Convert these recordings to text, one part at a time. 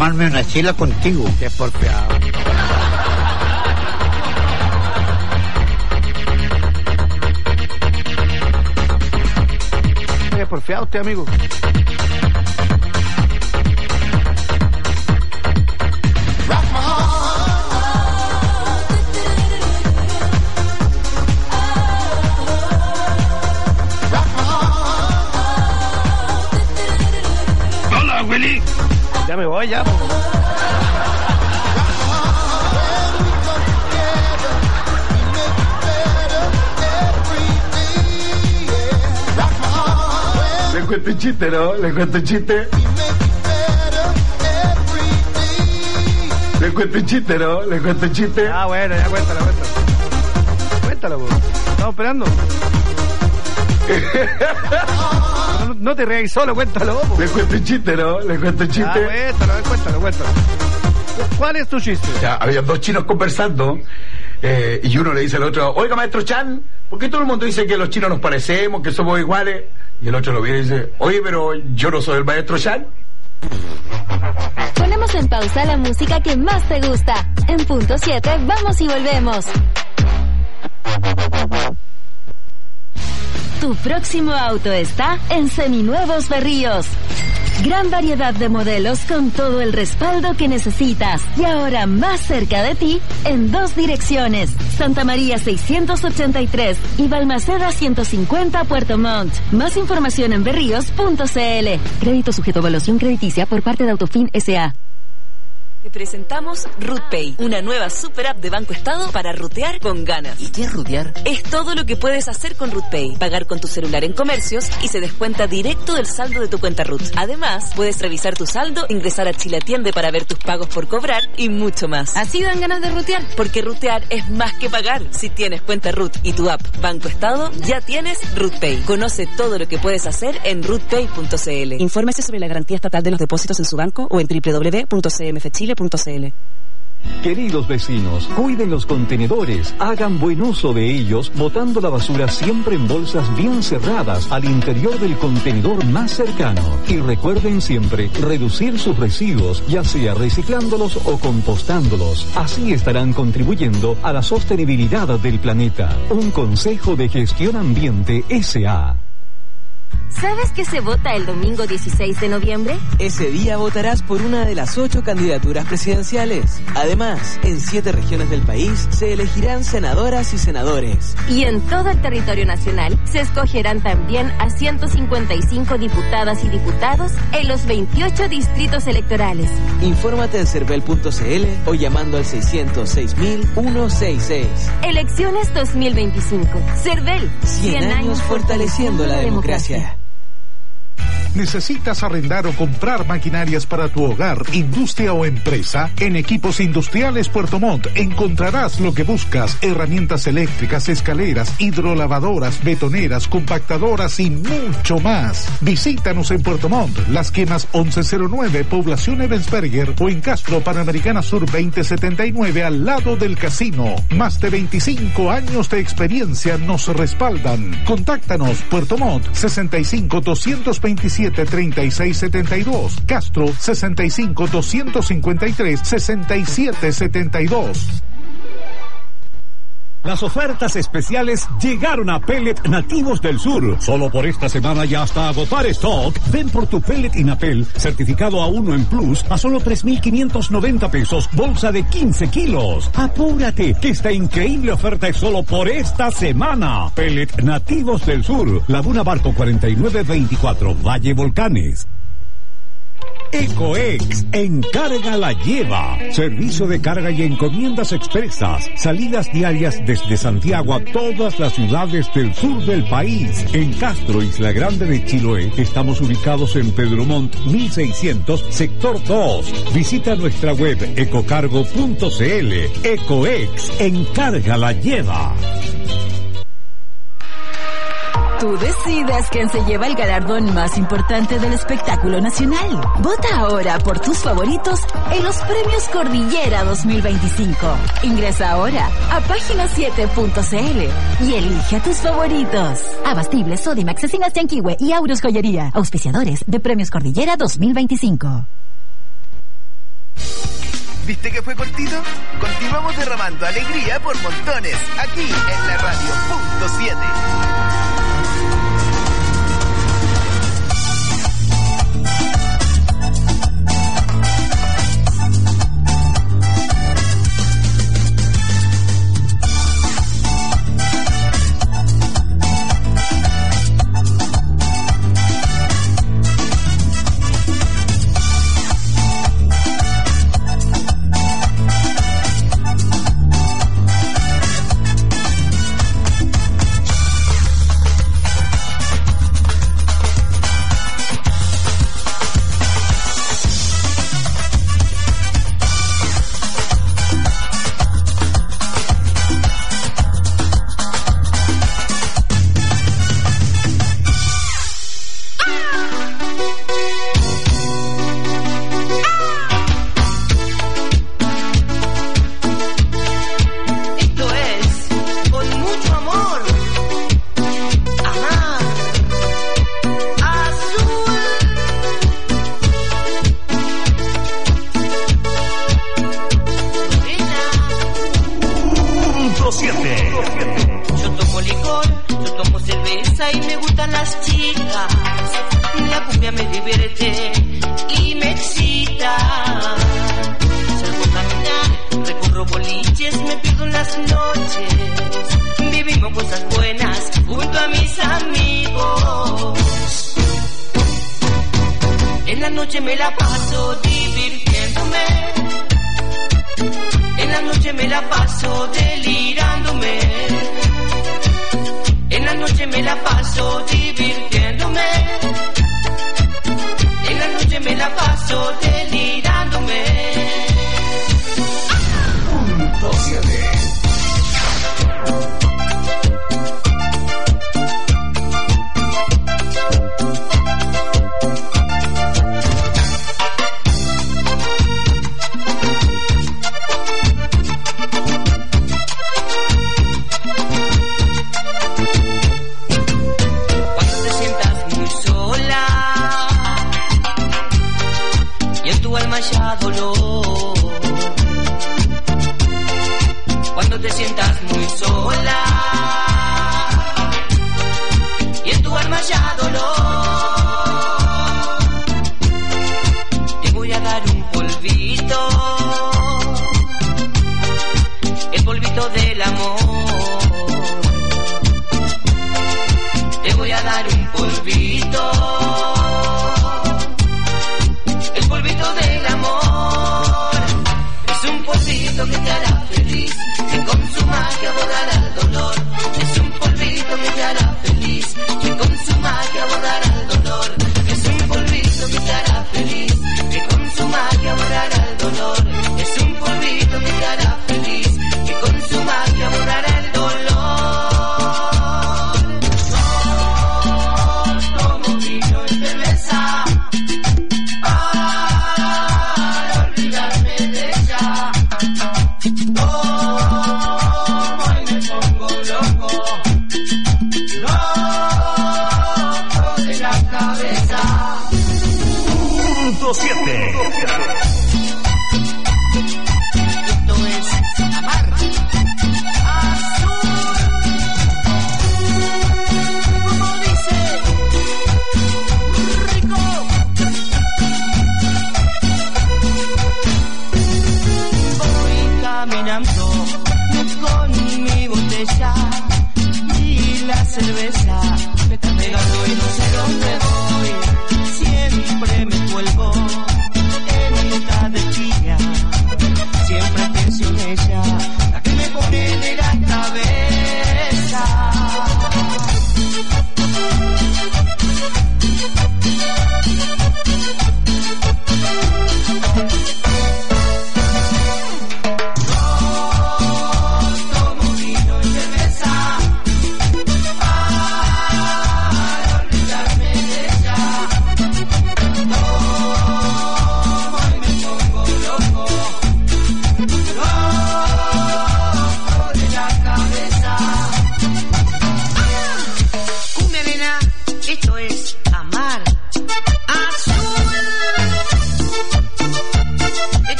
tomarme una chela contigo. Qué porfiado. Qué porfiado usted, amigo. Hola, Willy. Ya me voy, ya. Le cuento un chiste, ¿no? Le cuento un chiste. Le cuento un chiste, ¿no? Le cuento un chiste. Ah, bueno, ya cuéntalo. Cuéntalo, po. Estamos esperando. No te reáis solo, cuéntalo, po. Le cuento un chiste, ¿no? Le cuento un chiste. Ah, cuéntalo. ¿Cuál es tu chiste? Ya, había dos chinos conversando y uno le dice al otro: oiga, maestro Chan, ¿por qué todo el mundo dice que los chinos nos parecemos, que somos iguales? Y el otro lo viene y dice: oye, pero yo no soy el maestro Chan. Ponemos en pausa la música que más te gusta. En punto 7, vamos y volvemos. Tu próximo auto está en Seminuevos Berríos. Gran variedad de modelos con todo el respaldo que necesitas. Y ahora más cerca de ti, en dos direcciones. Santa María 683 y Balmaceda 150 Puerto Montt. Más información en berríos.cl. Crédito sujeto a evaluación crediticia por parte de Autofin S.A. Te presentamos RootPay, una nueva super app de Banco Estado para rutear con ganas. ¿Y qué es rutear? Es todo lo que puedes hacer con RootPay. Pagar con tu celular en comercios y se descuenta directo del saldo de tu cuenta Root. Además, puedes revisar tu saldo, ingresar a Chilatiende para ver tus pagos por cobrar y mucho más. ¿Así dan ganas de rutear? Porque rutear es más que pagar. Si tienes cuenta Root y tu app Banco Estado, ya tienes RootPay. Conoce todo lo que puedes hacer en rootpay.cl. Infórmese sobre la garantía estatal de los depósitos en su banco o en www.cmfchile.cl. Queridos vecinos, cuiden los contenedores, hagan buen uso de ellos, botando la basura siempre en bolsas bien cerradas al interior del contenedor más cercano. Y recuerden siempre reducir sus residuos, ya sea reciclándolos o compostándolos. Así estarán contribuyendo a la sostenibilidad del planeta. Un consejo de Gestión Ambiente S.A. ¿Sabes qué se vota el domingo 16 de noviembre? Ese día votarás por una de las 8 candidaturas presidenciales. Además, en 7 regiones del país se elegirán senadoras y senadores. Y en todo el territorio nacional se escogerán también a 155 diputadas y diputados en los 28 distritos electorales. Infórmate en cervel.cl o llamando al 606.166. Elecciones 2025. Cervel. 100 años fortaleciendo la democracia. ¿Necesitas arrendar o comprar maquinarias para tu hogar, industria o empresa? En Equipos Industriales Puerto Montt encontrarás lo que buscas: herramientas eléctricas, escaleras, hidrolavadoras, betoneras, compactadoras y mucho más. Visítanos en Puerto Montt, Las Quemas 1109, Población Ebensberger, o en Castro, Panamericana Sur 2079, al lado del casino. Más de 25 años de experiencia nos respaldan. Contáctanos: Puerto Montt 65-227-3672, Castro 65-253-6772. Las ofertas especiales llegaron a Pellet Nativos del Sur. Solo por esta semana y hasta agotar stock, ven por tu pellet Inapel, certificado A1 en Plus, a solo 3,590 pesos, bolsa de 15 kilos. Apúrate, que esta increíble oferta es solo por esta semana. Pellet Nativos del Sur, Laguna Barco 4924, Valle Volcanes. Ecoex, encarga la lleva. Servicio de carga y encomiendas expresas. Salidas diarias desde Santiago a todas las ciudades del sur del país. En Castro, Isla Grande de Chiloé, estamos ubicados en Pedro Montt 1600, sector 2. Visita nuestra web ecocargo.cl. Ecoex, encarga la lleva. Tú decides quién se lleva el galardón más importante del espectáculo nacional. Vota ahora por tus favoritos en los Premios Cordillera 2025. Ingresa ahora a página7.cl y elige a tus favoritos. Abastible, Sodimac, Cecinas Yanquihue y Auros Joyería. Auspiciadores de Premios Cordillera 2025. ¿Viste que fue cortito? Continuamos derramando alegría por montones, aquí en la radio punto 7.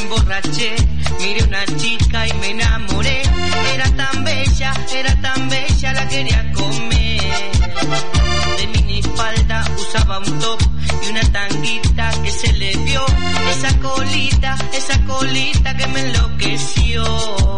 emborraché, miré una chica y me enamoré. Era tan bella, la quería comer. De minifalda usaba un top y una tanguita que se le vio. Esa colita que me enloqueció.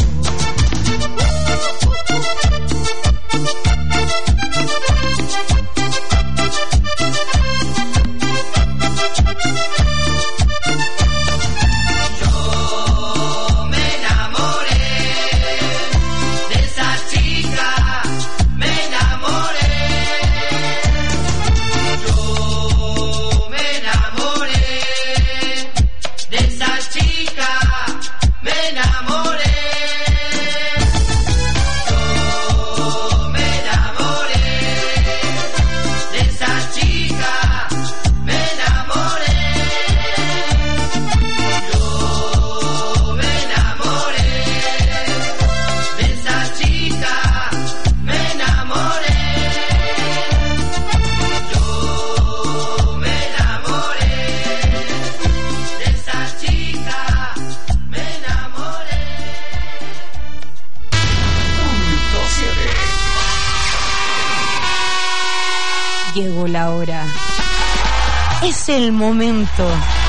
Llegó la hora. Es el momento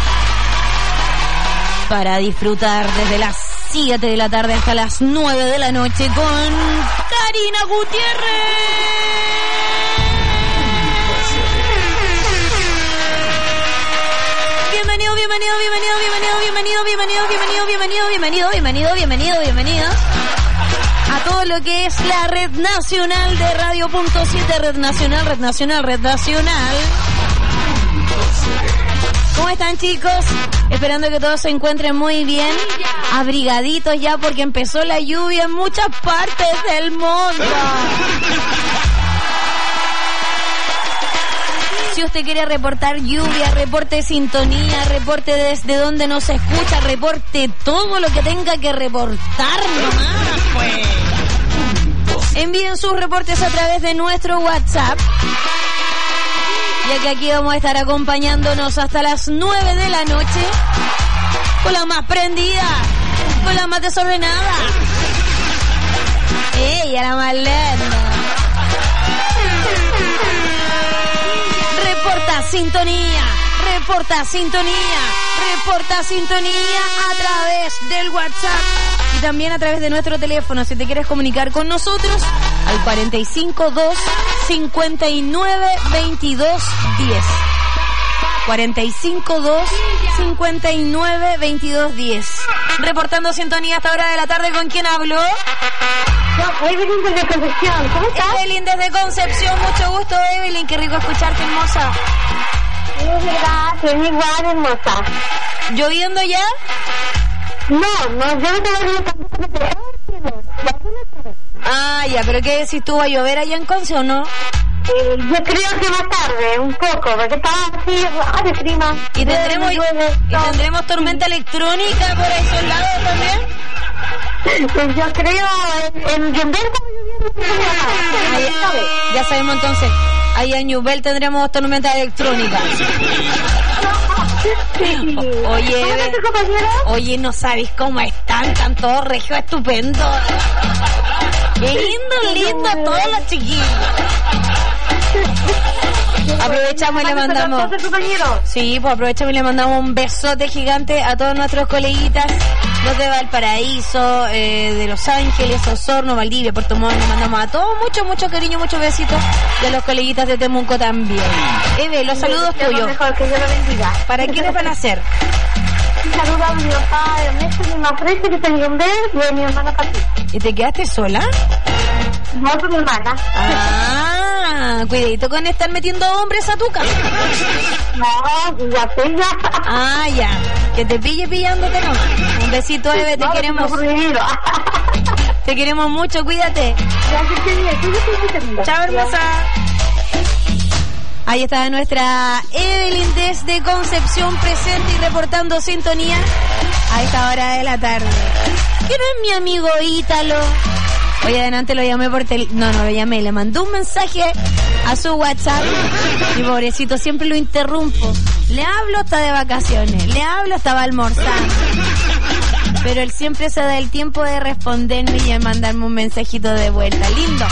para disfrutar desde las 7 de la tarde hasta las 9 de la noche con Karina Gutiérrez. Bienvenido a todo lo que es la red nacional de Radio.7, red nacional. ¿Cómo están, chicos? Esperando que todos se encuentren muy bien, abrigaditos ya porque empezó la lluvia en muchas partes del mundo. Si usted quiere reportar lluvia, reporte sintonía, reporte desde donde nos escucha, reporte todo lo que tenga que reportar nomás, pues. Envíen sus reportes a través de nuestro WhatsApp, ya que aquí vamos a estar acompañándonos hasta las 9 de la noche con la más prendida, con la más desordenada, ella la más lenta. Reporta sintonía a través del WhatsApp y también a través de nuestro teléfono. Si te quieres comunicar con nosotros, al 452 59 22 10. 452 59 22 10. Reportando sintonía a esta hora de la tarde. ¿Con quién hablo? Evelyn desde Concepción. ¿Cómo estás? Evelyn desde Concepción. Mucho gusto, Evelyn. Qué rico escucharte, hermosa. Es verdad, es igual, hermosa. ¿Lloviendo ya? No, yo no te voy a. Ah, ya, pero ¿qué decís tú? ¿Va a llover allá en Conce o no? Yo creo que más tarde, un poco, porque estaba así, de clima. ¿Y tendremos tormenta electrónica por esos lados también? Yo creo en Yumbel. Ya sabemos entonces, ahí en Yumbel tendremos tormenta electrónica. Sí. Oye, no sabéis cómo están todos regios, estupendo. Qué lindo todos los chiquillos. Aprovechamos y le mandamos. Sí, pues aprovechamos y le mandamos un besote gigante a todos nuestros coleguitas, los de Valparaíso, de Los Ángeles, Osorno, Valdivia, Puerto Montt. Le mandamos a todos mucho cariño, muchos besitos, de los coleguitas de Temuco también. Eve, los saludos tuyos. Mejor, que Dios lo bendiga. ¿Para quiénes van a ser? Un saludo a mi papá Ernesto, mi mamá Fresa, que está en Yumbel, y a mi hermana Pati. ¿Y te quedaste sola? No, con mi hermana. Cuidadito con estar metiendo hombres a tu casa. No, ya pilla. Ya. Que te pille pillándote, ¿no? Un besito, Eve, te queremos. Te queremos mucho, cuídate. Chao, hermosa. Ahí está nuestra Evelyn desde Concepción, presente y reportando sintonía a esta hora de la tarde. ¿Quién es mi amigo Ítalo? Hoy adelante lo llamé por no lo llamé, le mandé un mensaje a su WhatsApp y pobrecito, siempre lo interrumpo. Le hablo, está de vacaciones. Le hablo, estaba almorzando. Pero él siempre se da el tiempo de responderme y de mandarme un mensajito de vuelta. Lindo.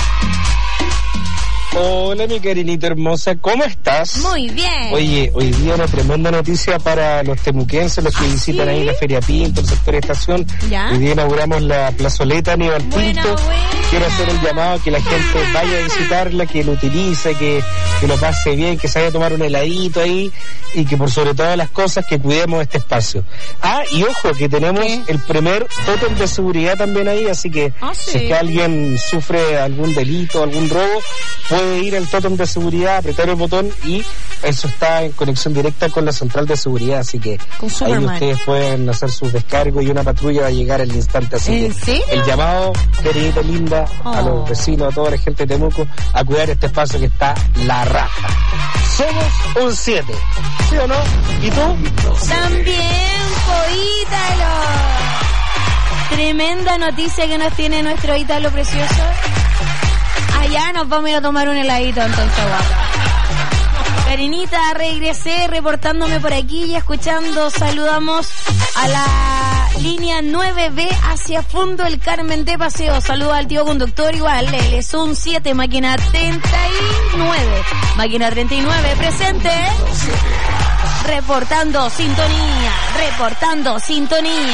Hola, mi cariñita hermosa, ¿cómo estás? Muy bien. Oye, hoy día una tremenda noticia para los temuquenses, los que visitan ahí la Feria Pinto, el sector Estación. ¿Ya? Hoy día inauguramos la plazoleta Aníbal Pinto. Quiero hacer el llamado a que la gente vaya a visitarla, que lo utilice, que lo pase bien, que se vaya a tomar un heladito ahí y que por sobre todas las cosas que cuidemos este espacio. Ah, y ojo, que tenemos el primer tótem de seguridad también ahí, así que si es que alguien sufre algún delito, algún robo, puede ir al tótem de seguridad, apretar el botón y eso está en conexión directa con la central de seguridad, así que ahí ustedes pueden hacer sus descargos y una patrulla va a llegar al instante, así que el llamado, queridita linda, a los vecinos, a toda la gente de Temuco, a cuidar este espacio que está la raja. Somos un 7, ¿sí o no? ¿Y tú? También, Ítalo. Tremenda noticia que nos tiene nuestro Ítalo precioso. Allá nos vamos a ir a tomar un heladito entonces, guapa. Karinita, regresé reportándome por aquí y escuchando. Saludamos a la línea 9B hacia Fondo el Carmen de Paseo. Saludos al tío conductor igual. Él es un 7, máquina 39. Máquina 39, presente. Reportando sintonía. Reportando sintonía.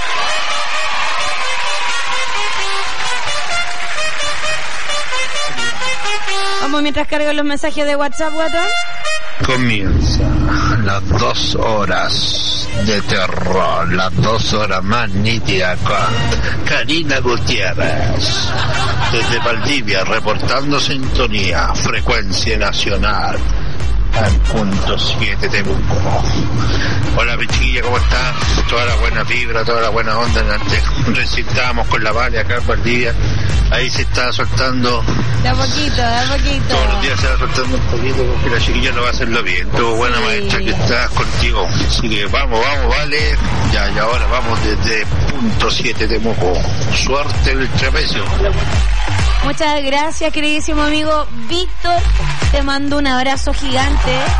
Vamos mientras cargan los mensajes de WhatsApp, guatón. Comienza las 2 horas de terror, las 2 horas más nítidas con Karina Gutiérrez. Desde Valdivia, reportando sintonía, frecuencia nacional. Al punto 7 Temuco. Hola, mi chiquilla, ¿cómo estás? Toda la buena vibra, toda la buena onda. Recitamos con la Vale acá en Valdivia. Ahí se está soltando. De a poquito, de a poquito. Todos los días se va soltando un poquito porque la chiquilla lo va a hacerlo bien. Tu buena maestra que está contigo. Así que vamos, Vale. Ya, y ahora vamos desde punto 7 Temuco. Suerte el trapecio. Muchas gracias, queridísimo amigo Víctor. Te mando un abrazo gigante.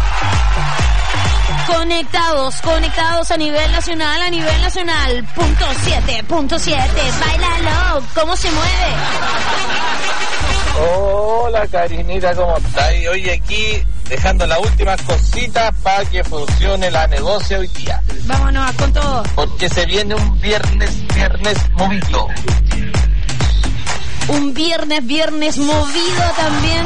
Conectados a nivel nacional. Punto 7. Báilalo. ¿Cómo se mueve? Hola, Karinita, ¿cómo estás? Hoy aquí dejando las últimas cositas para que funcione la negocia hoy día. Vámonos con todo. Porque se viene un viernes movido. Un viernes movido también.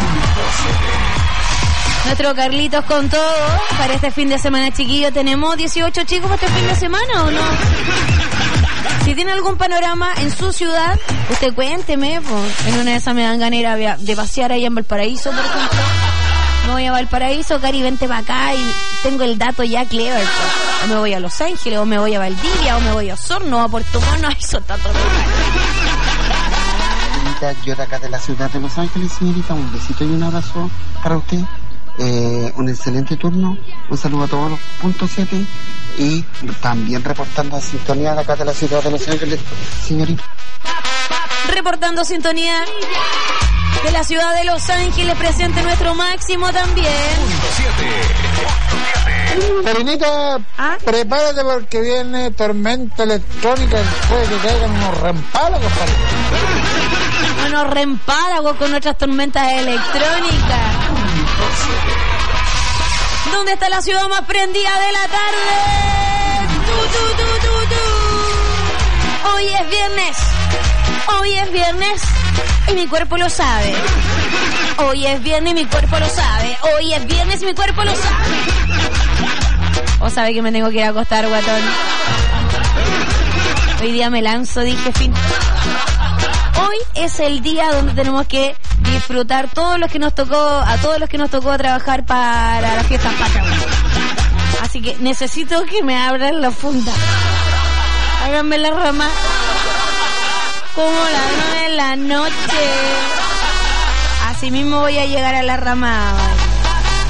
Nuestro Carlitos con todo. Para este fin de semana, chiquillo, tenemos 18 chicos para este fin de semana, ¿o no? Si tiene algún panorama en su ciudad, usted cuénteme, pues, en una de esas me dan ganas de pasear ahí en Valparaíso, por ejemplo. Me voy a Valparaíso, Cari, vente para acá y tengo el dato ya clever, pues. O me voy a Los Ángeles, o me voy a Valdivia, o me voy a Osorno, o a Puerto Montt, no, eso está todo yo de acá de la ciudad de Los Ángeles, señorita, un besito y un abrazo para usted, un excelente turno, un saludo a todos los puntos 7 y también reportando a sintonía de acá de la ciudad de Los Ángeles, señorita. Reportando sintonía de la ciudad de Los Ángeles, presente nuestro Máximo también. Karinita, prepárate porque viene tormenta electrónica, puede que caigan unos rempálagos. Unos rempálagos con nuestras tormentas electrónicas. ¿Dónde está la ciudad más prendida de la tarde? Hoy es viernes y mi cuerpo lo sabe. Hoy es viernes y mi cuerpo lo sabe. Hoy es viernes y mi cuerpo lo sabe. ¿O sabe que me tengo que ir a acostar, guatón? Hoy día me lanzo, dije, fin. Hoy es el día donde tenemos que disfrutar a todos los que nos tocó trabajar para las fiestas patrias. Así que necesito que me abran la funda. Háganme la rama. Como las 9 de la noche. Así mismo voy a llegar a la rama.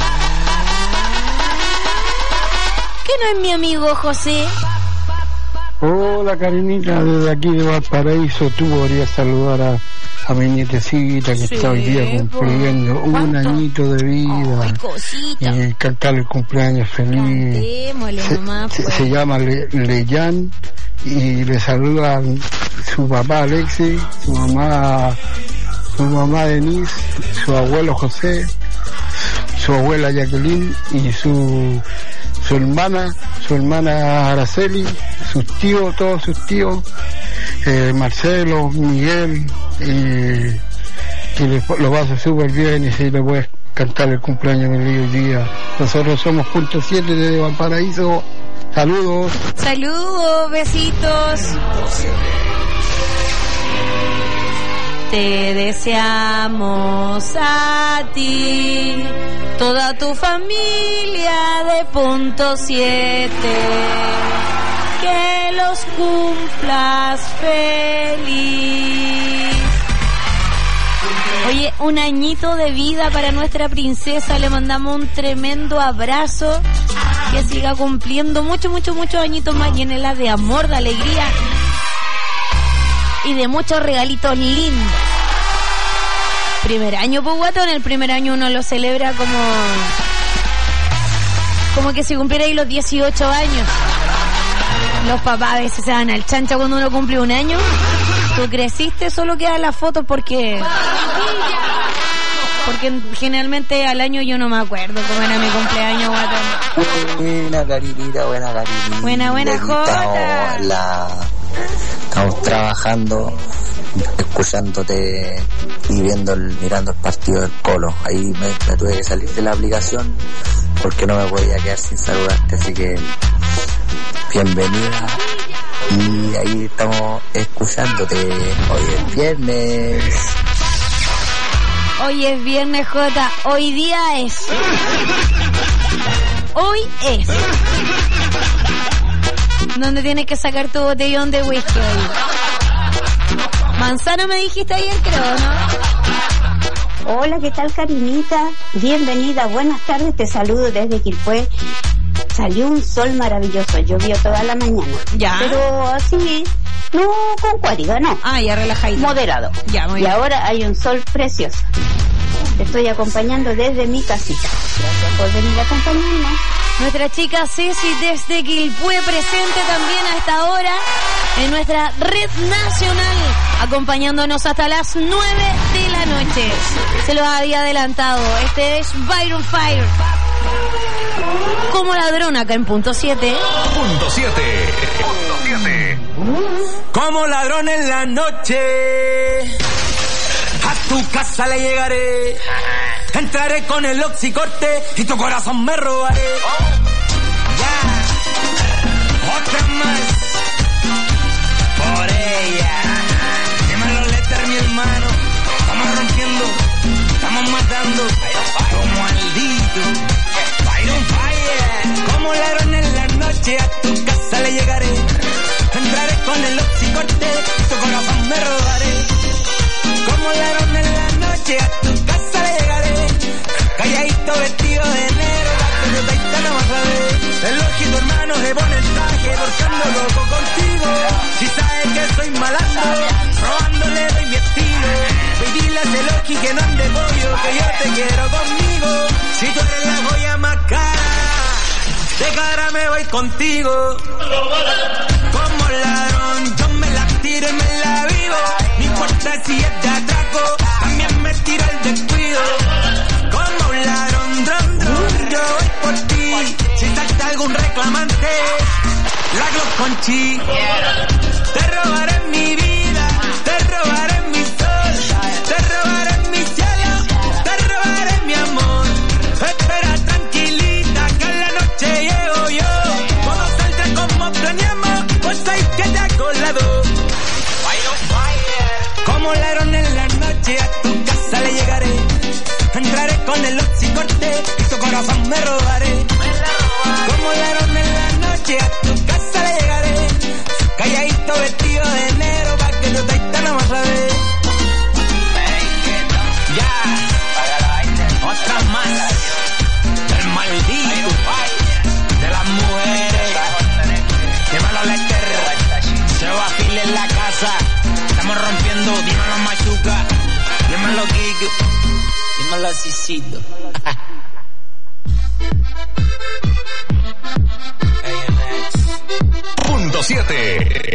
¿Qué no es mi amigo José? Hola Karinita, desde aquí de Valparaíso. Tú podrías saludar a mi nietecita que está hoy día cumpliendo un añito de vida. Ay, cosita. Cantarle el cumpleaños feliz. Cantémosle nomás, pues. Se llama Leyan y le saludan su papá Alexis, su mamá Denise, su abuelo José, su abuela Jacqueline y su hermana Araceli, sus tíos, todos sus tíos, Marcelo, Miguel, y que lo pasa súper bien y si le puedes cantar el cumpleaños en el día. Nosotros somos punto 7 de Valparaíso. Saludos. Saludos, besitos. Te deseamos a ti, toda tu familia de punto 7, que los cumplas feliz. Oye, un añito de vida para nuestra princesa, le mandamos un tremendo abrazo, que siga cumpliendo muchos añitos más, llénela de amor, de alegría y de muchos regalitos lindos. Primer año, pues guato, en el primer año uno lo celebra como que si cumpliera ahí los 18 años. Los papás a veces se dan al chancho cuando uno cumple un año. Tú creciste, solo quedan las fotos porque generalmente al año yo no me acuerdo cómo era mi cumpleaños, guato. Buena Carinita, buena Carinita. Buena Jota. Estamos trabajando, escuchándote y mirando el partido del Colo. Ahí me tuve que salir de la aplicación porque no me podía quedar sin saludarte, así que bienvenida. Y ahí estamos escuchándote. Hoy es viernes. Hoy es viernes, Jota. Hoy es. ¿Dónde tienes que sacar tu botellón de whisky hoy? Manzano me dijiste ayer, creo, ¿no? Hola, ¿qué tal, Karinita? Bienvenida, buenas tardes, te saludo desde Quilpué. Salió un sol maravilloso, llovió toda la mañana. Ya. Pero así, no con cuática, no. Ah, ya relajadito. Moderado. Ya, muy y bien. Ahora hay un sol precioso. Te estoy acompañando desde mi casita. Gracias por venir a acompañarnos. Nuestra chica Ceci desde Quilpué presente también a esta hora en nuestra red nacional, acompañándonos hasta las 9 de la noche. Se lo había adelantado. Este es Byron Fire. Como ladrón acá en punto 7. Punto 7. Como ladrón en la noche, a tu casa le llegaré. Entraré con el oxicorte y tu corazón me robaré. Ya, otra más por ella. Dímelo, Lester, mi hermano. Estamos rompiendo, estamos matando como maldito. Byron Fire. Como ladrón en la noche, a tu casa le llegaré. Entraré con el oxicorte y tu corazón me robaré. Como ladrón en la noche, a tu casa le llegaré. Calladito vestido de negro, que yo taitana más a ver. El ojito hermano se pone el traje, porque ando loco contigo. Si sabes que soy malandro, robándole doy mi estilo. Baby, dile a ese Loki que no ande pollo, que yo te quiero conmigo. Si tú eres la joya más cara, de cara me voy contigo. Como ladrón, yo me la tiro y me la vivo. No importa si es de atraco, también me tiro el descuido. Como un ladrón, yo voy por ti. Si salta algún reclamante, la Glock con chi. Te robaré mi vida, te robaré mi sol, te robaré mi cielo, te robaré mi amor. Espera tranquilita que en la noche llego yo. Todo saldrá como planeamos, pues hay que te hago la dos. Como ladrón en la noche, a tu casa le llegaré. Entraré con el oxicorte y tu corazón me robaré. Como ladrón en la noche, a tu casa le llegaré. Calladito vestido de negro, pa' que tu taitana más a ver. Ya, otra más. El maldito de las mujeres. Llévalo a la tierra. Malacicito. Punto 7.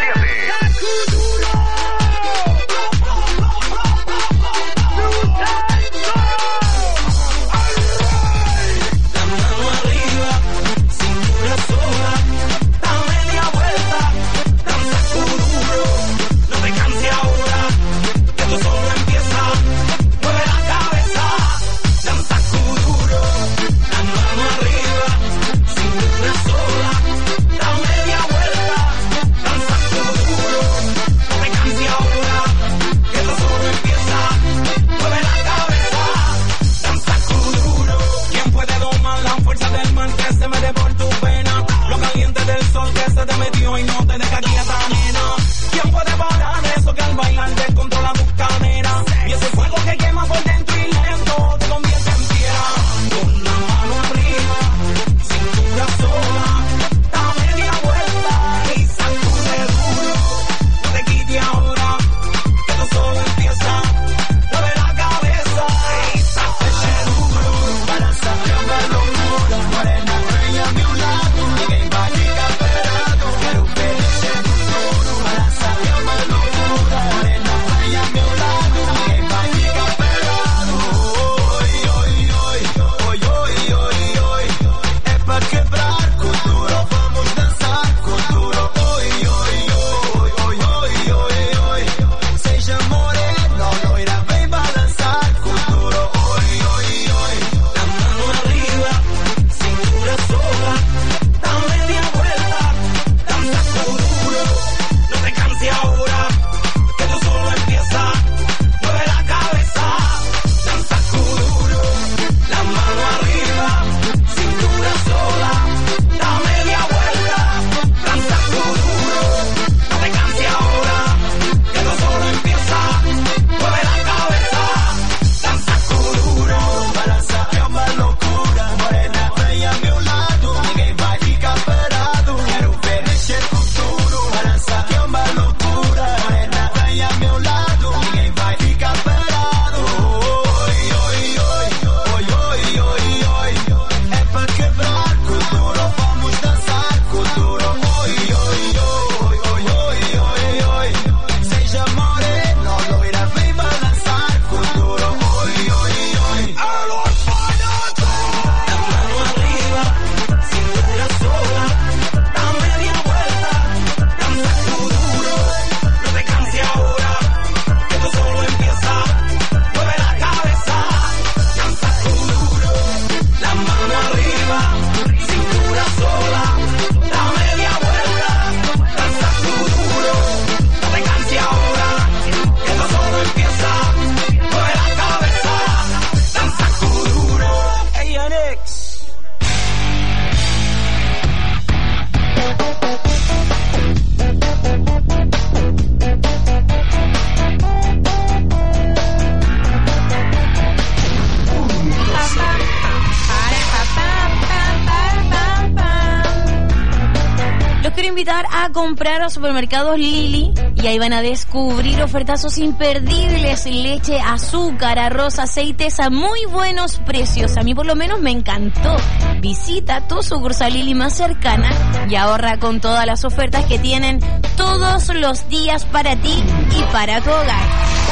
A comprar a Supermercados Lili y ahí van a descubrir ofertazos imperdibles: leche, azúcar, arroz, aceites a muy buenos precios. A mí por lo menos me encantó. Visita tu sucursal Lili más cercana y ahorra con todas las ofertas que tienen todos los días para ti y para tu hogar.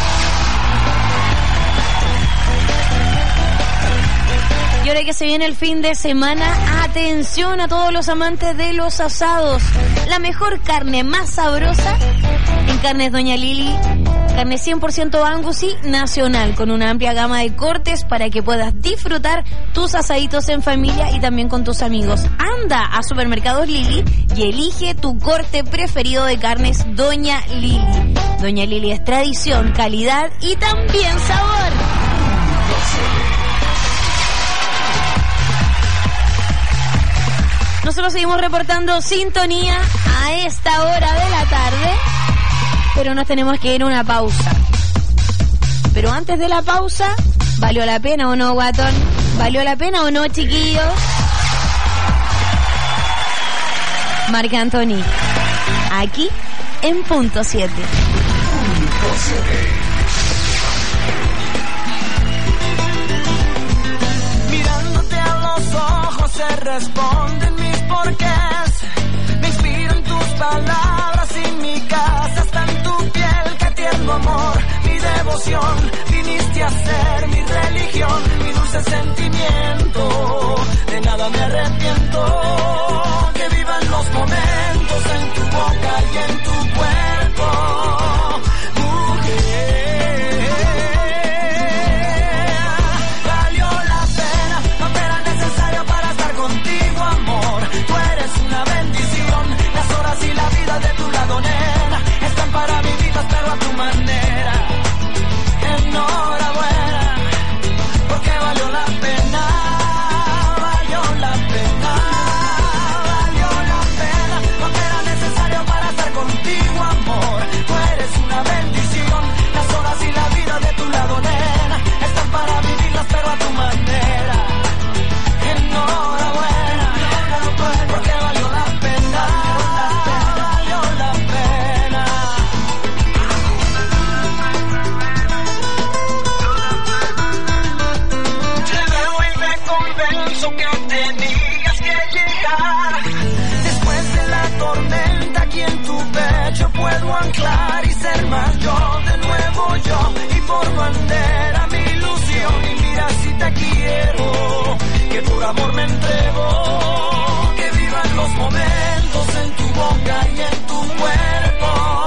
Y ahora que se viene el fin de semana, atención a todos los amantes de los asados. La mejor carne más sabrosa en Carnes Doña Lili. Carne 100% Angus y nacional, con una amplia gama de cortes para que puedas disfrutar tus asaditos en familia y también con tus amigos. Anda a Supermercados Lili y elige tu corte preferido de Carnes Doña Lili. Doña Lili es tradición, calidad y también sabor. Nosotros seguimos reportando sintonía a esta hora de la tarde, pero nos tenemos que ir a una pausa. Pero antes de la pausa, ¿valió la pena o no, guatón? ¿Valió la pena o no, chiquillos? Marc Anthony, aquí en Punto 7. se responden mis porqués. Me inspiro en tus palabras y mi casa está en tu piel. Qué tierno amor, mi devoción. Viniste a ser mi religión, mi dulce sentimiento. De nada me arrepiento. Que vivan los momentos en tu boca y en tu cuerpo. Mujer, valió la pena, no te era necesario para estar contigo, amor. Tú eres una bendición, las horas y la vida de tu lado, nena, están para vivirlas pero a tu manera. Enhorabuena, porque valió la pena, valió la pena, valió la pena. No te era necesario para estar contigo, amor. Tú eres una bendición, las horas y la vida de tu lado, nena, están para vivirlas pero a tu manera. Enhorabuena, porque valió la pena, valió la pena. Te veo y me convenzo que tenías que llegar. Después de la tormenta, aquí en tu pecho puedo anclar y ser más yo, de nuevo yo. Y por bandera mi ilusión. Y mira si te quiero, que por amor me entrego. Que vivan los momentos en tu boca y en tu cuerpo.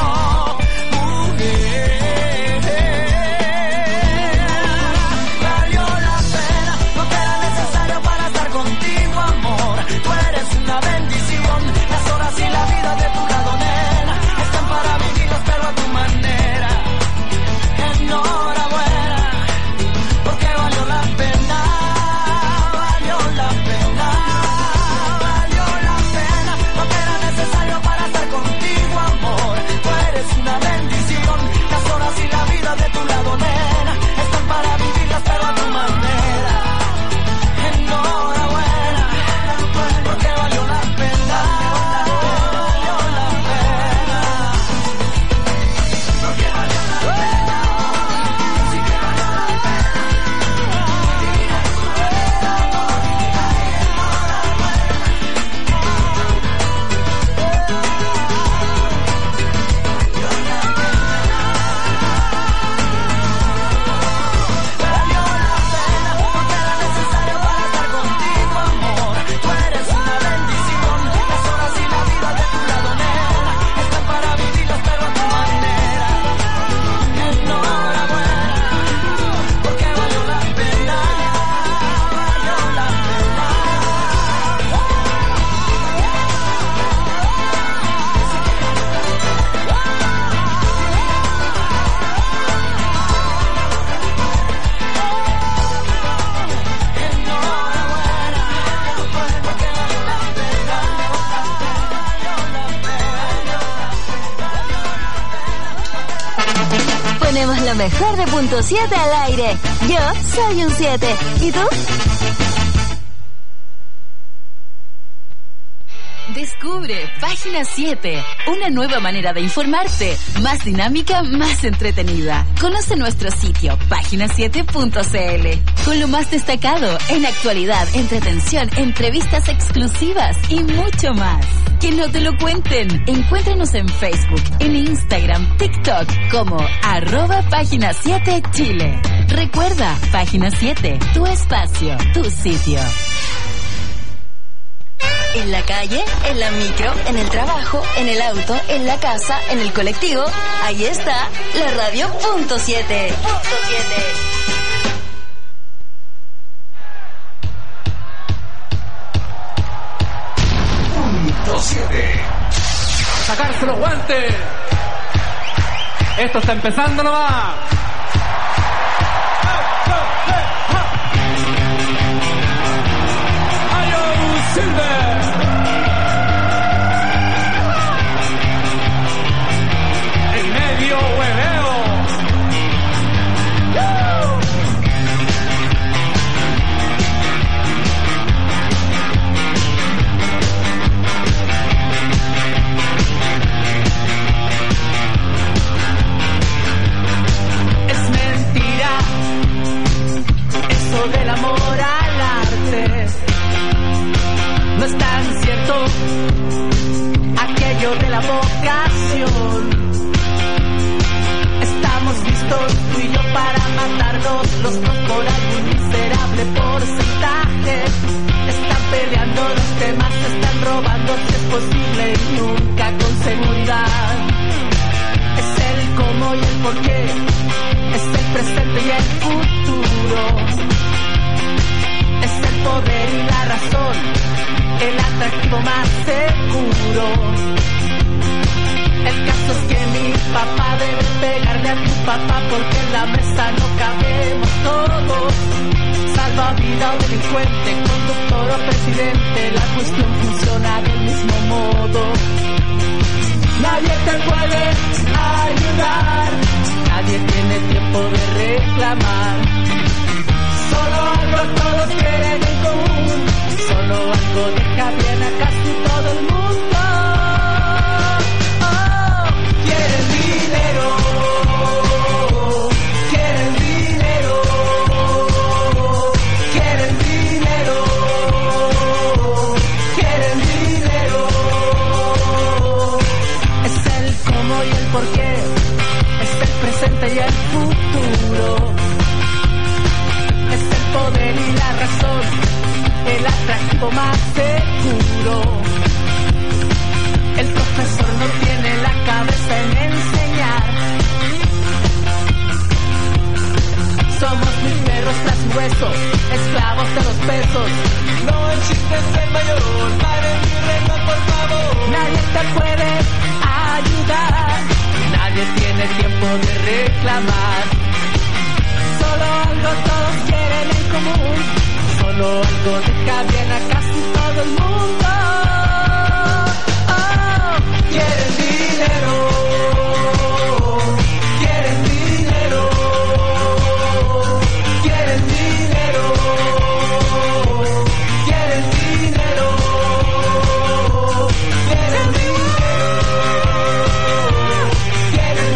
Mujer, valió la pena, no te era necesario para estar contigo, amor. Tú eres una bendición, las horas y la vida de tu lado, nena, están para vivirlas pero a tu manera. Enhorabuena, porque valió la pena, valió la pena, valió la pena. No te era necesario para estar contigo, amor. Tú eres una bendición, las horas y la vida de tu lado, nena, están para vivirlas pero a tu manera. Enhorabuena, porque valió la pena, valió la pena, porque valió la pena, sí que valió la Ponemos lo mejor de punto 7 al aire. Yo soy un 7. ¿Y tú? Descubre Página 7, una nueva manera de informarte, más dinámica, más entretenida. Conoce nuestro sitio, página7.cl, con lo más destacado en actualidad, entretención, entrevistas exclusivas y mucho más. Que no te lo cuenten. Encuéntranos en Facebook, en Instagram, TikTok como @Página 7 Chile. Recuerda, Página 7, tu espacio, tu sitio. En la calle, en la micro, en el trabajo, en el auto, en la casa, en el colectivo, ahí está la radio punto 7. Punto 7. ¡Sacarse los guantes! Esto está empezando nomás. Silver. En medio hueveo. Es mentira eso del amor al arte. de la vocación. Estamos listos tú y yo para matarnos los dos por algún miserable porcentaje. Están peleando los temas, están robando si es posible y nunca con seguridad. Es el cómo y el por qué, es el presente y el futuro. Es el poder y la razón, el atractivo más seguro. El caso es que mi papá debe pegarle a tu papá porque en la mesa no cabemos todos. Salvavidas o delincuente, conductor o presidente, la cuestión funciona del mismo modo. Nadie te puede ayudar, nadie tiene tiempo de reclamar. Solo algo todos quieren en común, solo algo deja bien a casi todo el mundo. Oh, quieren dinero, quieren dinero, quieren dinero, quieren dinero. Es el cómo y el por qué, es el presente y el futuro. Es el poder y la razón, el atractivo más seguro. El profesor no tiene la cabeza en enseñar. Somos mis perros tras huesos, esclavos de los pesos. No existe ser mayor, pare mi regla por favor. Nadie te puede ayudar, nadie tiene tiempo de reclamar. Solo algo todos quieren en común, solo algo deja bien a casi todo el mundo. Oh, quieren dinero, quieren dinero, quieren dinero, quieren dinero, quieren dinero, quieren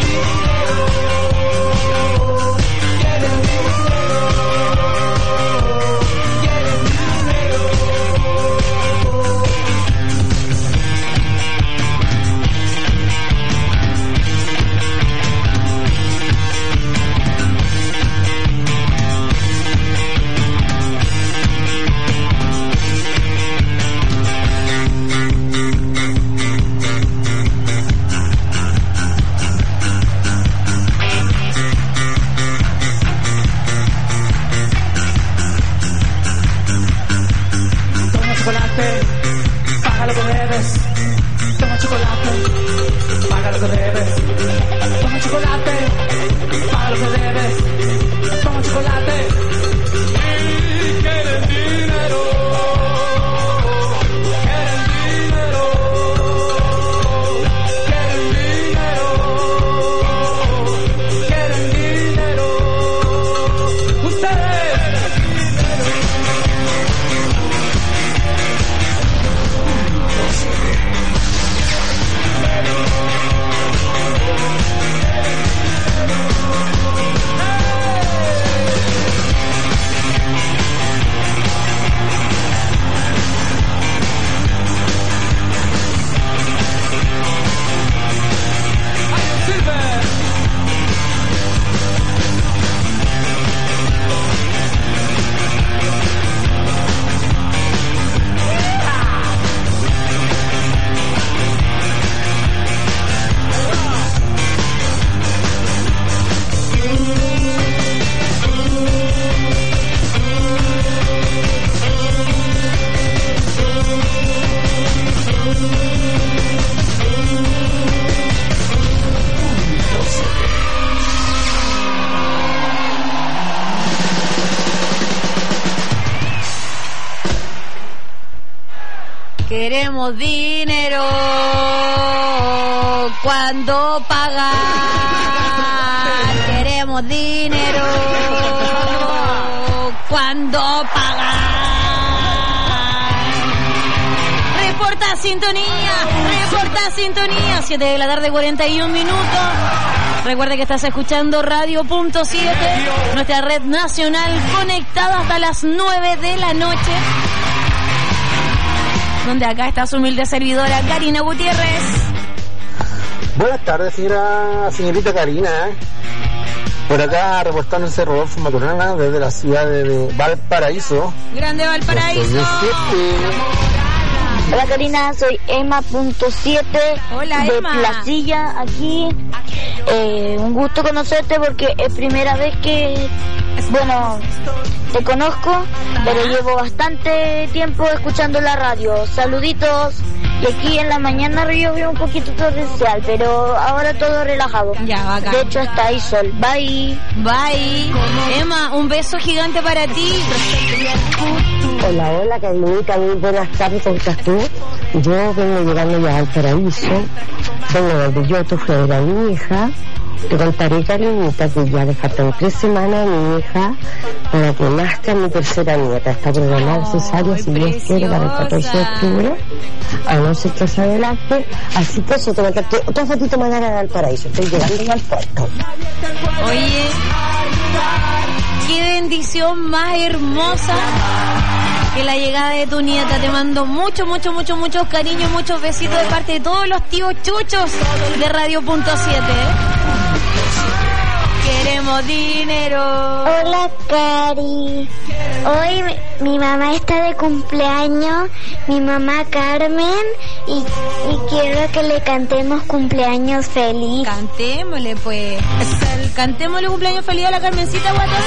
paga lo que debes. Toma chocolate, paga lo que debes. Toma chocolate, paga lo que debes. Toma chocolate. Y quieren dinero, quieren dinero, quieren dinero, quieren dinero. Ustedes. Queremos dinero cuando pagar. Queremos dinero cuando pagar. Reporta sintonía, 7 de la tarde, 41 minutos. Recuerda que estás escuchando Radio.7, nuestra red nacional conectada hasta las 9 de la noche. Donde acá está su humilde servidora Karina Gutiérrez. Buenas tardes, señorita Karina. Por acá reportándose Rodolfo Maturana desde la ciudad de Valparaíso. Grande Valparaíso. Hola Karina, soy Emma.7 Hola, de Emma. Placilla, aquí. Un gusto conocerte porque es primera vez que, bueno, te conozco, pero llevo bastante tiempo escuchando la radio. Saluditos. Y aquí en la mañana llovió un poquito torrencial, pero ahora todo relajado. Ya, bacán. De hecho está ahí sol. Bye. Bye. Emma, un beso gigante para ti. Hola, Carinita, muy buenas tardes, ¿cómo estás tú? Yo vengo llegando ya al paraíso, vengo donde yo fui a ver a mi hija. Te contaré, Carinita, que ya le faltan 3 semanas a mi hija para que nazca mi tercera nieta. Está programada cesárea, si Dios quiere, para el 14 de octubre, a no ser que se adelante. Así que eso, te contacté otra fotito más a al paraíso. Estoy llegando ya al puerto. Oye, qué bendición más hermosa que la llegada de tu nieta. Te mando muchos cariños, muchos besitos de parte de todos los tíos chuchos de Radio.7. Queremos dinero. Hola Cari. Hoy mi mamá está de cumpleaños, mi mamá Carmen, y quiero que le cantemos cumpleaños feliz. Cantémosle pues. Cantémosle cumpleaños feliz a la Carmencita Guatón.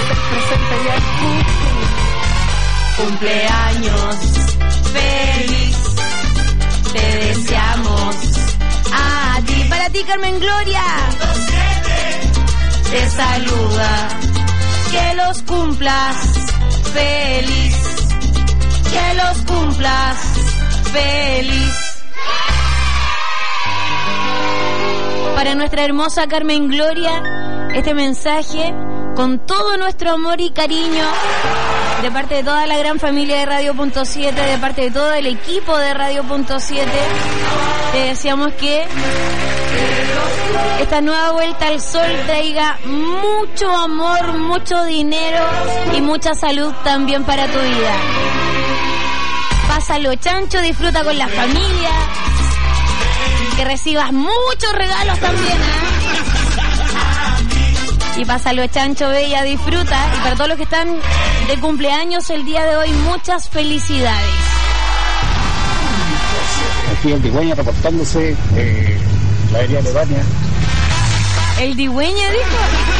Cumpleaños feliz, te deseamos a ti. Para ti, Carmen Gloria, te saluda. Que los cumplas feliz, que los cumplas feliz. Para nuestra hermosa Carmen Gloria, este mensaje con todo nuestro amor y cariño de parte de toda la gran familia de Radio.7, de parte de todo el equipo de Radio.7. Te deseamos que esta nueva vuelta al sol traiga mucho amor, mucho dinero y mucha salud también para tu vida. Pásalo chancho, disfruta con la familia, que recibas muchos regalos también, Y pásalo chancho, bella, disfruta. Y para todos los que están de cumpleaños el día de hoy, muchas felicidades. Aquí el Digüeña reportándose, la avenida Alemania. ¿El Digüeña dijo?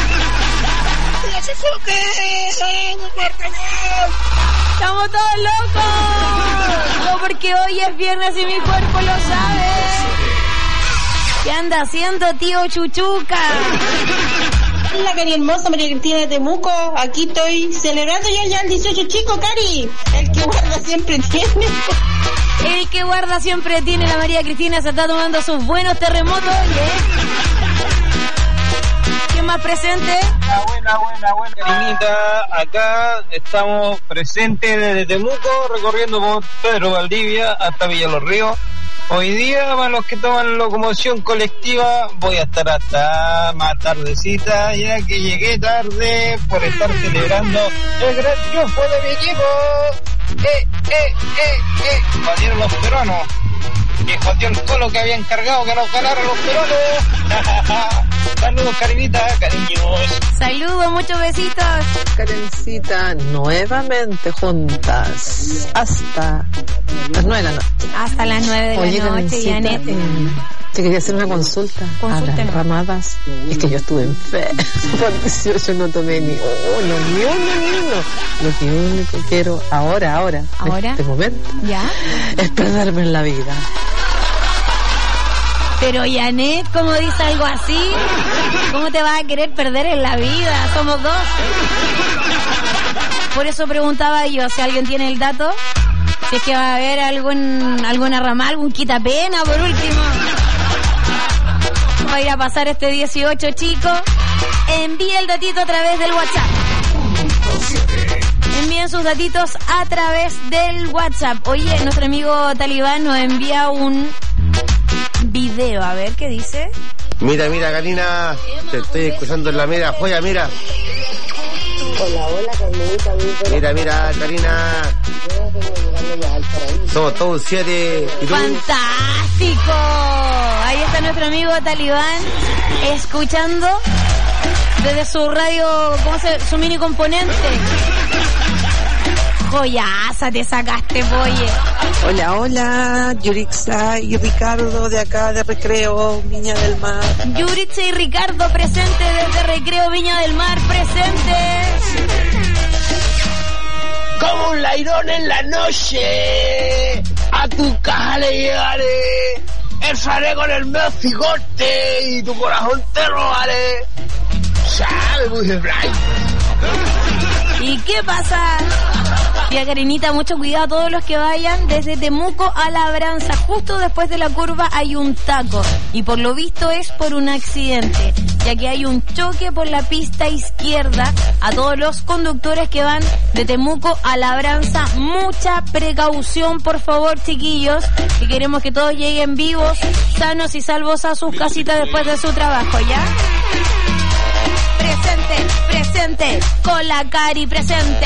¡Estamos todos locos! No, porque hoy es viernes y mi cuerpo lo sabe. ¿Qué anda haciendo, tío Chuchuca? Hola, Cari hermosa, María Cristina de Temuco. Aquí estoy celebrando ya el 18 chico, Cari. El que guarda siempre tiene. El que guarda siempre tiene. La María Cristina se está tomando sus buenos terremotos. ¿Quién más presente? Buena, Carinita. Acá estamos presentes desde Temuco, recorriendo por Pedro Valdivia hasta Villa Los Ríos. Hoy día, para los que toman locomoción colectiva, voy a estar hasta más tardecita, ya que llegué tarde por estar celebrando el gran triunfo de mi equipo. Jodieron los peruanos. Que jodió el Colo que había encargado que nos ganaran los peruanos. Saludos, Karinita, cariños. Saludos, muchos besitos. Karencita, nuevamente juntas hasta las 9 de la noche. Hasta las 9 de la noche, Janet. Te quería hacer una consulta. Hablan ramadas. Es que yo estuve enferma. Por 18 no tomé ni uno. Lo que único quiero ahora, en este momento, ¿ya? Es perderme en la vida. Pero Janet, ¿cómo dice algo así? ¿Cómo te vas a querer perder en la vida? Somos dos. Por eso preguntaba yo, si alguien tiene el dato, si es que va a haber alguna rama, algún quitapena por último. Va a ir a pasar este 18, chicos. Envíe el datito a través del WhatsApp. Envíen sus datitos a través del WhatsApp. Oye, nuestro amigo Talibán nos envía un video, a ver qué dice. Mira, Karina, te estoy escuchando en la mera joya, mira. Hola, Carmenita. Mira, Karina. Yo vengo llegando Somos todos un 7. ¿Y tú? ¡Fantástico! Ahí está nuestro amigo Talibán escuchando desde su radio, su mini componente. Joyaza, te sacaste, polle. Hola, hola, Yurixa y Ricardo de acá de Recreo, Viña del Mar. Yurixa y Ricardo presente desde Recreo, Viña del Mar, presente. Como un lairón en la noche, a tu casa le llegaré, entraré con el medio cigote y tu corazón te robaré. Sabe muy de Brian. ¿Y qué pasa? Tía Karinita, mucho cuidado a todos los que vayan desde Temuco a Labranza. Justo después de la curva hay un taco y por lo visto es por un accidente, ya que hay un choque por la pista izquierda. A todos los conductores que van de Temuco a Labranza, mucha precaución, por favor, chiquillos, que queremos que todos lleguen vivos, sanos y salvos a sus casitas después de su trabajo, ¿ya? Presente, con la Cari presente,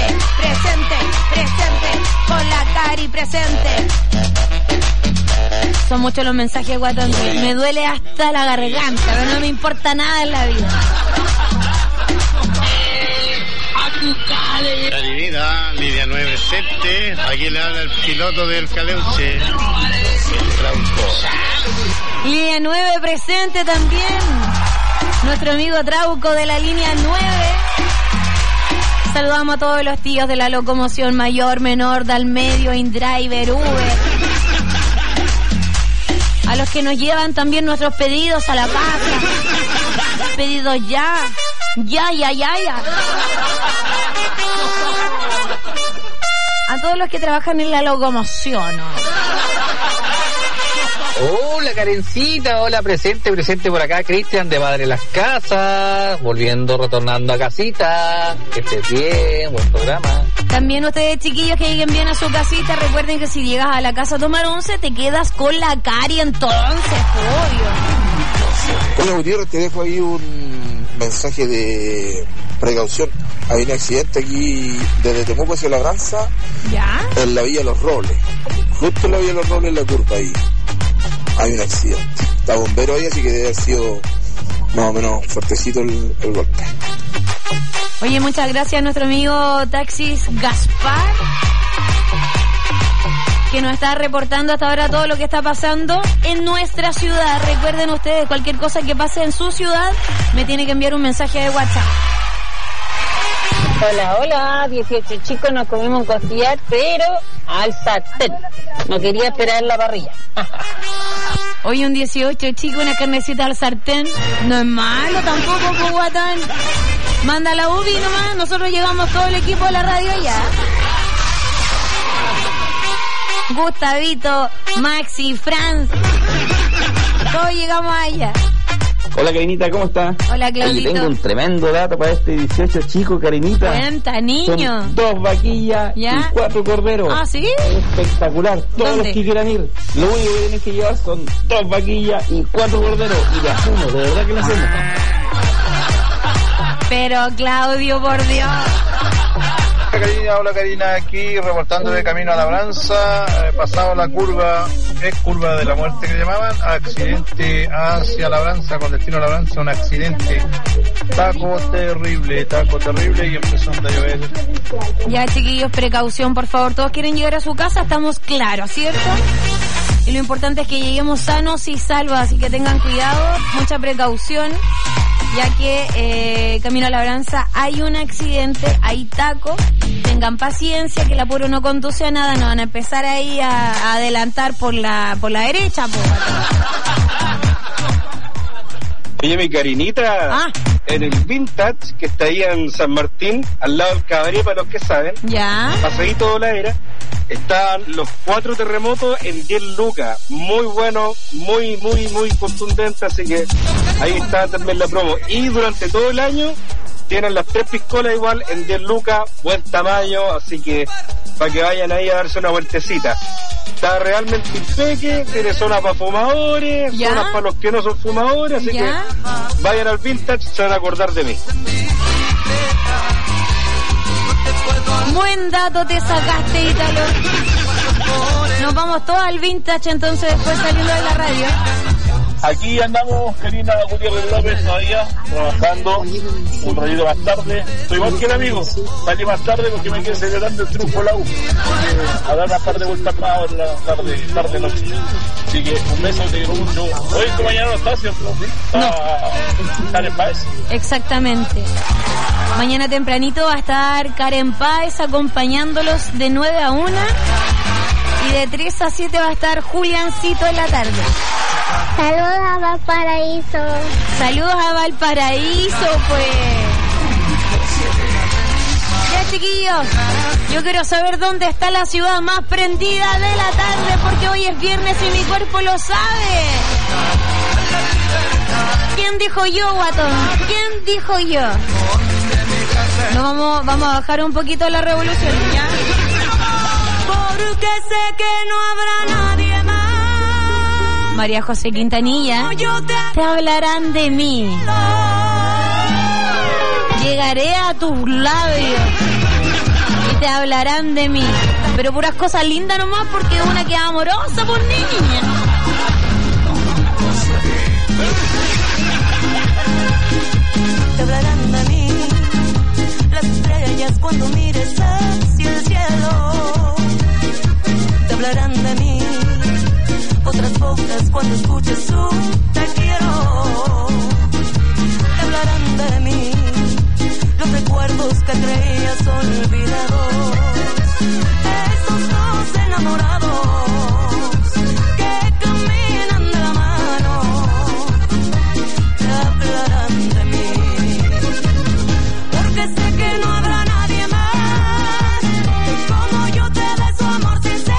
con la Cari presente. Son muchos los mensajes, guatón, me duele hasta la garganta, pero no me importa nada en la vida. Carinita, Lidia 97, aquí le habla el piloto del Caleuche. Línea 9 presente también. Nuestro amigo Trauco de la línea 9. Saludamos a todos los tíos de la locomoción mayor, menor, del medio, InDriver, Uber. A los que nos llevan también nuestros pedidos a la casa. Pedidos ya. Ya. A todos los que trabajan en la locomoción, ¿no? Hola Karencita, hola, presente por acá, Cristian de Madre Las Casas, retornando a casita, que estés bien, buen programa. También ustedes, chiquillos, que lleguen bien a su casita, recuerden que si llegas a la casa a tomar 11, te quedas con la Cari entonces, obvio. Hola Gutiérrez, te dejo ahí un mensaje de precaución. Hay un accidente aquí desde Temuco hacia Labranza, ¿ya? En la Villa Los Robles, justo en la Villa Los Robles, en la curva ahí. Hay un accidente. Está bombero ahí, así que debe haber sido más o menos fuertecito el golpe. Oye, muchas gracias a nuestro amigo Taxis Gaspar, que nos está reportando hasta ahora todo lo que está pasando en nuestra ciudad. Recuerden ustedes, cualquier cosa que pase en su ciudad, me tiene que enviar un mensaje de WhatsApp. Hola, 18 chicos, nos comimos un costillar, pero al sartén. No quería esperar en la parrilla. Hoy un 18 chicos, una carnecita al sartén. No es malo tampoco, guatán. Manda la UBI nomás, nosotros llegamos todo el equipo de la radio ya. Gustavito, Maxi, Franz, todos llegamos allá. Hola Karinita, ¿cómo estás? Hola Claudito. Oye, tengo un tremendo dato para este 18 chico, Karinita. Cuenta, niño. Son 2 vaquillas y 4 corderos. ¿Ah, sí? Espectacular. Todos ¿dónde? Los que quieran ir, lo único que tienen que llevar son 2 vaquillas y 4 corderos. Y de asumo, de verdad que lo hacemos. Pero Claudio, por Dios. Hola Karina, aquí reportando de camino a Labranza, pasado la curva, es curva de la muerte que llamaban, accidente hacia Labranza, con destino a Labranza, un accidente, taco terrible y empezando a llover. Ya chiquillos, precaución por favor, todos quieren llegar a su casa, estamos claros, ¿cierto? Y lo importante es que lleguemos sanos y salvos, así que tengan cuidado, mucha precaución, ya que camino a Labranza hay un accidente, hay taco, tengan paciencia, que el apuro no conduce a nada, no van a empezar ahí a adelantar por la derecha, Oye, mi Karinita, en el Vintage, que está ahí en San Martín, al lado del Cabaret, para los que saben, ya, pasadito de la era, están los 4 terremotos en 10 lucas, muy bueno, muy contundente, así que ahí está también la promo. Y durante todo el año tienen las 3 piscolas igual en 10 lucas, buen tamaño, así que para que vayan ahí a darse una vueltecita. Está realmente impeque, tiene zonas para fumadores, ¿ya? Zonas para los que no son fumadores, así ¿ya? que vayan al Vintage, se van a acordar de mí. Buen dato te sacaste, Ítalo. Nos vamos todos al vintage entonces después saliendo de la radio. Aquí andamos, Karina Gutiérrez López, todavía trabajando un ratito más tarde. Soy igual que el amigo, salí más tarde porque me quedé celebrando el triunfo de la U. A dar una par de vueltas más en la tarde noche. Así que un beso, te quiero mucho. Hoy que mañana no está, ¿cierto? No. Karen Páez. Exactamente. Mañana tempranito va a estar Karen Páez acompañándolos de 9 a 1 y de 3 a 7 va a estar Juliancito en la tarde. Saludos a Valparaíso. Saludos a Valparaíso, pues. Ya, chiquillos, yo quiero saber dónde está la ciudad más prendida de la tarde, porque hoy es viernes y mi cuerpo lo sabe. ¿Quién dijo yo, guatón? ¿Quién dijo yo? No, vamos a bajar un poquito la revolución, ¿ya? Porque sé que no habrá nadie más. María José Quintanilla, te hablarán de mí. Llegaré a tus labios y te hablarán de mí. Pero puras cosas lindas nomás, porque una que es amorosa, pues niña. Te hablarán de mí las estrellas cuando mires hacia el cielo. Te hablarán de mí otras bocas cuando escuches un te quiero. Te hablarán de mí los recuerdos que creías olvidados. Esos dos enamorados que caminan de la mano. Te hablarán de mí porque sé que no habrá nadie más que como yo te dé su amor sincero.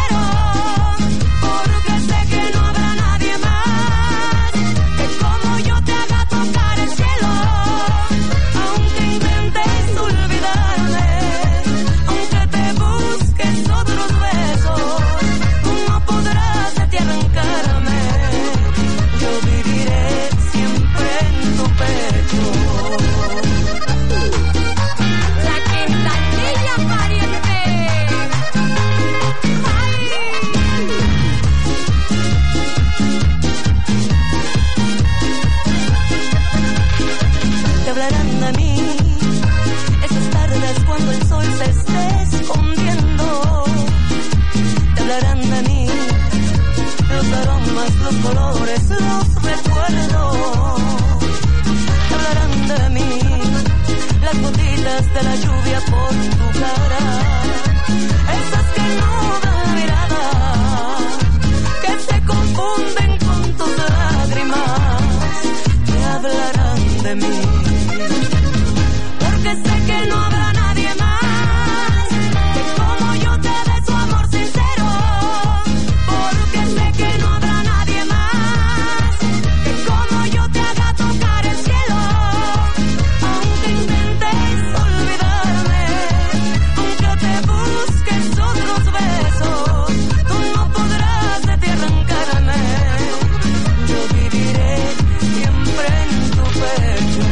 Los colores, los recuerdos. Te hablarán de mí las gotitas de la lluvia por tu cara. Esas que no dan mirada, que se confunden con tus lágrimas. Te hablarán de mí porque sé que no habrá nadie más que como yo te dé su amor sincero. Porque sé que no habrá nadie más que como yo te haga tocar el cielo. Aunque intentes olvidarme, aunque te busques otros besos, tú no podrás de ti arrancarme. Yo viviré siempre en tu pecho.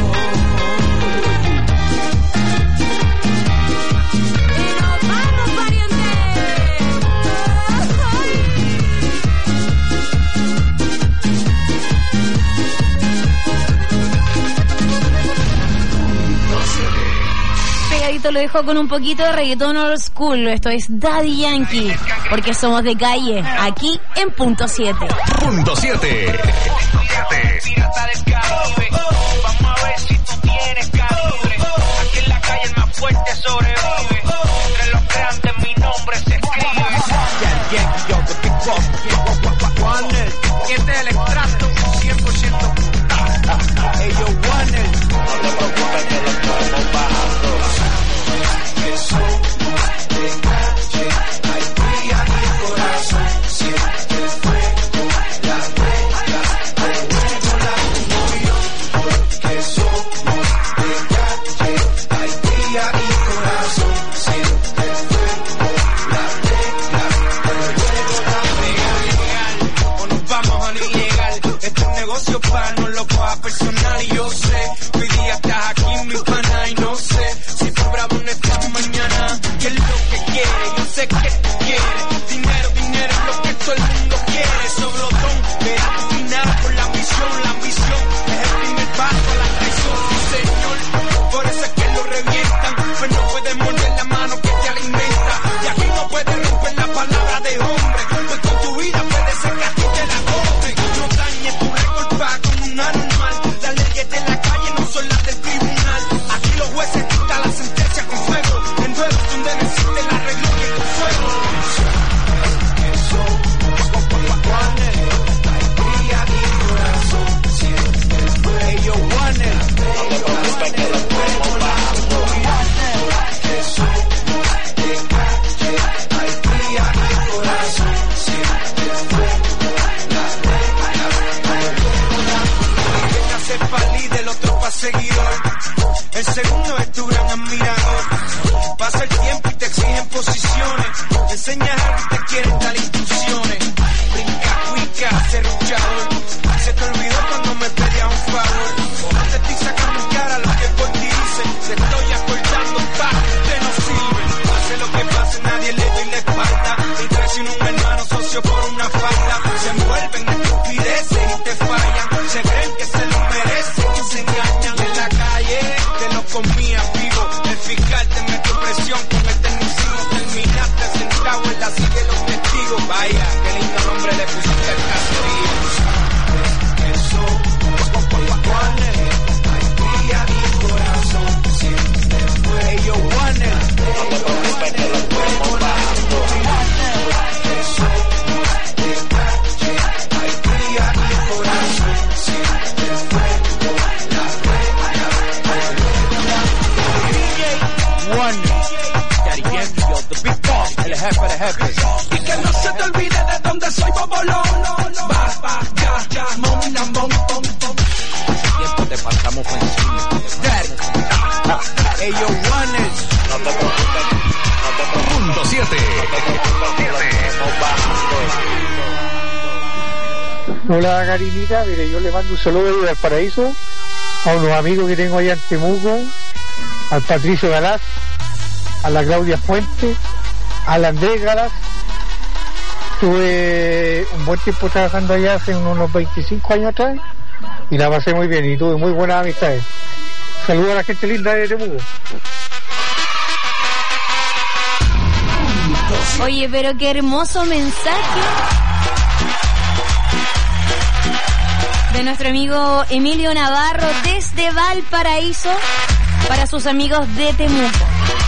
Y nos vamos, pariente. Pegadito lo dejo con un poquito de reggaetón old school. Esto es Daddy Yankee, porque somos de calle, aquí en Punto 7. Punto 7. Pirata del Caribe, vamos a ver si tú tienes calibre. Aquí en la calle el más fuerte sobrevive. Entre los grandes mi nombre se escribe. Warner, este es el extracto 100% puta. Ellos Warner, no te preocupes que lo estamos bajando. Que somos de calle, hay fría mi corazón, siente fuego, la regla, hay fuego, la unión. Que somos de calle, hay fría mi corazón, siente fuego, la regla, hay fuego, la unión. O nos vamos a lo ilegal, esto es un negocio para no lo coja personal. Y yo sé que hoy día estás aquí mi pana y no sé si por bravo no estás mañana. ¿Qué es lo que quieres? Yo sé que tú quieres dinero, dinero. pa' líder, otro pa' seguidor. El segundo es tu gran admirador. Pasa el tiempo y te exigen posiciones. Enseñas algo y te quieren dar instrucciones. Brinca, cuica, serruchador. Se te olvidó cuando me pedías un favor. No te estoy sacando en cara lo que por ti dicen. Te estoy acordando, pa, que no sirve. Pase lo que pase, nadie le doy la espalda. Ni tres sin un hermano socio por una falda. Se envuelven en estupideces y te fallan. Se creen que se lo merecen y se engañan. En la calle te lo comía vivo. El fiscal te metió presión con el tecnicismo. Terminaste sentado en la silla de los testigos. Vaya, qué lindo nombre le pusiste al caserío. Eso, alegría mi corazón siempre fue. Yo wanna, no te preocupes que lo podemos bajando. Eso, alegría mi corazón siempre fue. DJ One, Daddy Yankee, yo, the big boss, el jefe de jefes. Y que no se te olvide de dónde soy, bobolón. Va, ya, mon, hace tiempo te pasamos por encima. Ellos One, no te preocupes. Punto 7. Hola Karinita, mire, yo le mando un saludo de Valparaíso a unos amigos que tengo allá en Temuco, al Patricio Galás, a la Claudia Fuente, al Andrés Galás. Tuve un buen tiempo trabajando allá hace unos 25 años atrás y la pasé muy bien y tuve muy buenas amistades. Saludos a la gente linda de Temuco. Oye, pero qué hermoso mensaje de nuestro amigo Emilio Navarro desde Valparaíso para sus amigos de Temuco.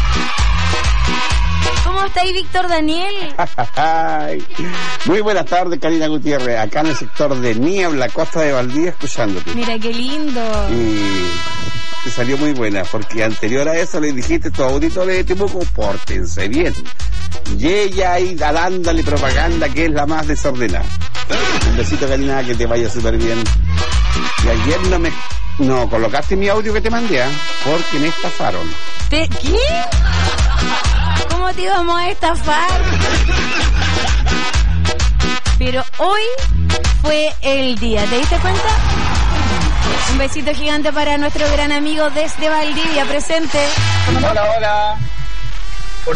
¿Cómo está ahí, Víctor Daniel? Muy buenas tardes, Karina Gutiérrez, acá en el sector de Niebla, Costa de Valdivia, escuchándote. Mira qué lindo. Y te salió muy buena, porque anterior a eso le dijiste a tus auditores de Temuco, pórtense bien. Y ella ahí dándole propaganda que es la más desordenada. Un besito, Karina, que te vaya súper bien. Y ayer no colocaste mi audio que te mandé, porque me estafaron. ¿Qué? ¿Cómo te íbamos a estafar? Pero hoy fue el día, ¿te diste cuenta? Un besito gigante para nuestro gran amigo desde Valdivia, presente. Hola.